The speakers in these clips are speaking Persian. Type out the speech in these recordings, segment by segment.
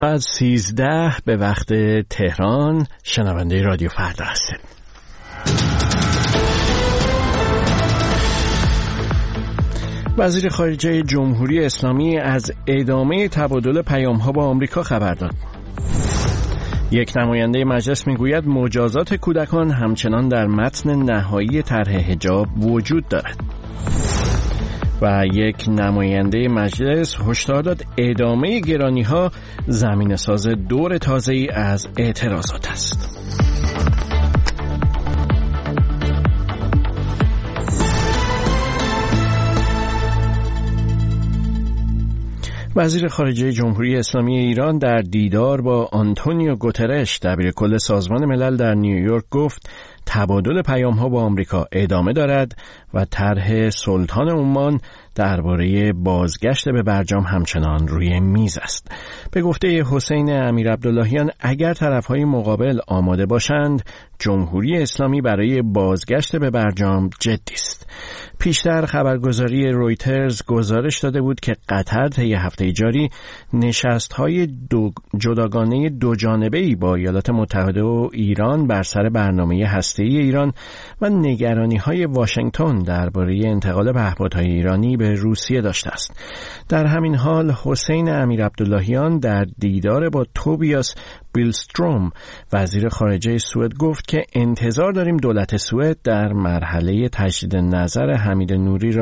از 13 به وقت تهران شنونده رادیو فردا هستید. وزیر خارجه جمهوری اسلامی از ادامه تبادل پیام‌ها با آمریکا خبر داد. یک نماینده مجلس میگوید مجازات کودکان همچنان در متن نهایی طرح حجاب وجود دارد. و یک نماینده مجلس هشدار داد ادامه گرانی‌ها زمینه‌ساز دور تازه‌ای از اعتراضات است. وزیر خارجه جمهوری اسلامی ایران در دیدار با آنتونیو گوترش دبیرکل سازمان ملل در نیویورک گفت تبادل پیام‌ها با آمریکا ادامه دارد و طرح سلطان عمان درباره بازگشت به برجام همچنان روی میز است. به گفته حسین امیرعبداللهیان اگر طرف‌های مقابل آماده باشند جمهوری اسلامی برای بازگشت به برجام جدی است. پیشتر خبرگزاری رویترز گزارش داده بود که قطر طی هفته جاری نشست‌های جداگانه دوجانبه‌ای با ایالات متحده و ایران بر سر برنامه هسته‌ای ایران و نگرانی‌های واشنگتن درباره انتقال پهپادهای ایرانی به روسیه داشته است. در همین حال حسین امیرعبداللهیان در دیدار با توبیاس بیلستروم وزیر خارجه سوئد گفت که انتظار داریم دولت سوئد در مرحله تجدید نظر حمید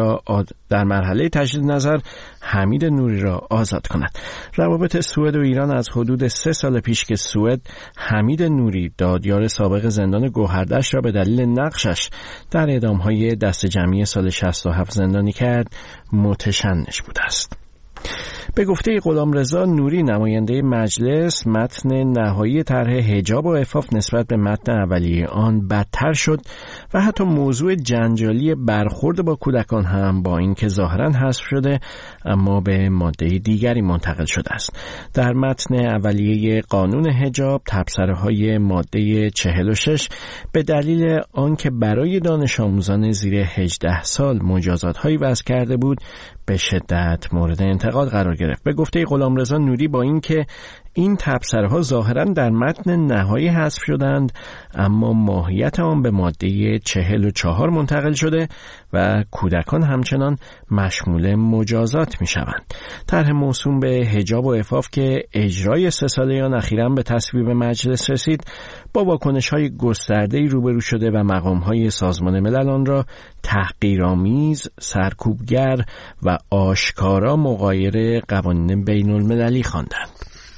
نوری را آزاد کند. روابط سوئد و ایران از حدود 3 سال پیش که سوئد حمید نوری دادیار سابق زندان گوهردشت را به دلیل نقشش در اعدام‌های دست جمعی سال 67 زندانی کرد متشنج بوده است. به گفته غلامرضا نوری نماینده مجلس متن نهایی طرح حجاب و عفاف نسبت به متن اولیه آن بدتر شد و حتی موضوع جنجالی برخورد با کودکان هم با اینکه ظاهراً حذف شده اما به ماده دیگری منتقل شده است. در متن اولیه قانون حجاب تبصره‌های ماده 46 به دلیل آنکه برای دانش آموزان زیر 18 سال مجازات‌هایی وضع کرده بود به شدت مورد انتقاد قرار گرفت. به گفته غلامرضا نوری با اینکه این تبصره‌ها ظاهراً در متن نهایی حذف شدند اما ماهیت آن به ماده 44 منتقل شده و کودکان همچنان مشمول مجازات می‌شوند. طرح موسوم به حجاب و عفاف که اجرای 3 ساله آن اخیراً به تصویب مجلس رسید با واکنش‌های گسترده‌ای روبرو شده و مقام‌های سازمان ملل آن را تحقیرآمیز، سرکوبگر و آشکارا مغایر قوانین بین‌المللی خواندند.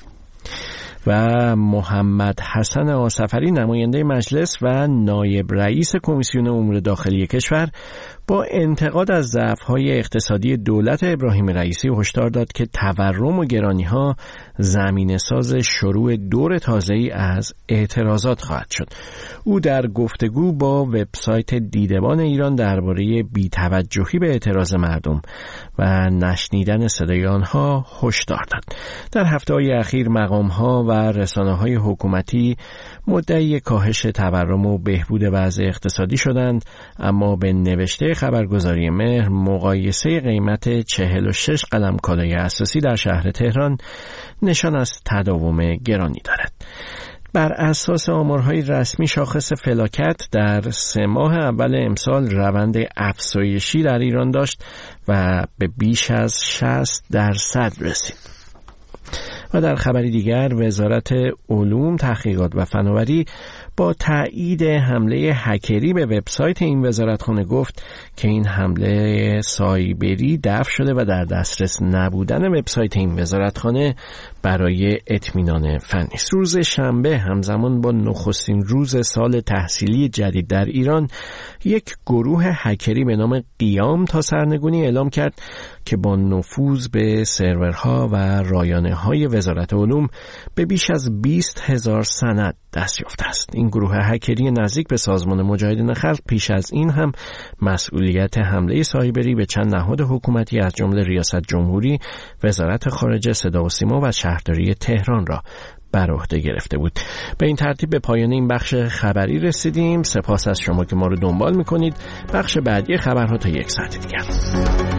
و محمد حسن آصفری نماینده مجلس و نایب رئیس کمیسیون امور داخلی کشور با انتقاد از ضعف‌های اقتصادی دولت ابراهیم رئیسی هشدار داد که تورم و گرانی‌ها زمینه‌ساز شروع دور تازه‌ای از اعتراضات خواهد شد. او در گفتگو با وبسایت دیدبان ایران درباره بی‌توجهی به اعتراض مردم و نشنیدن صدای آنها هشدار داد. در هفته‌های اخیر مقام‌ها و رسانه‌های حکومتی مدعی کاهش تورم و بهبود وضع اقتصادی شدند اما به نوشته خبرگزاری مهر مقایسه قیمت 46 قلم کالای اساسی در شهر تهران نشان از تداوم گرانی دارد. بر اساس آمارهای رسمی شاخص فلاکت در 3 ماه اول امسال روند افزایشی در ایران داشت و به بیش از 60% رسید. و در خبری دیگر وزارت علوم، تحقیقات و فناوری با تایید حمله هکری به وبسایت این وزارتخانه گفت که این حمله سایبری دفع شده و در دسترس نبودن وبسایت این وزارتخانه برای اطمینان فنی است. روز شنبه همزمان با نخستین روز سال تحصیلی جدید در ایران یک گروه هکری به نام قیام تا سرنگونی اعلام کرد که با نفوذ به سرورها و رایانه‌های وزارت علوم به بیش از 20,000 سند دست یافته است. این گروه هکری نزدیک به سازمان مجاهدین خلق پیش از این هم مسئولیت حمله سایبری به چند نهاد حکومتی از جمله ریاست جمهوری، وزارت خارجه، صدا و سیما و شهرداری تهران را بر عهده گرفته بود. به این ترتیب به پایان این بخش خبری رسیدیم. سپاس از شما که ما رو دنبال می‌کنید. بخش بعدی خبرها تا 1 ساعت دیگر.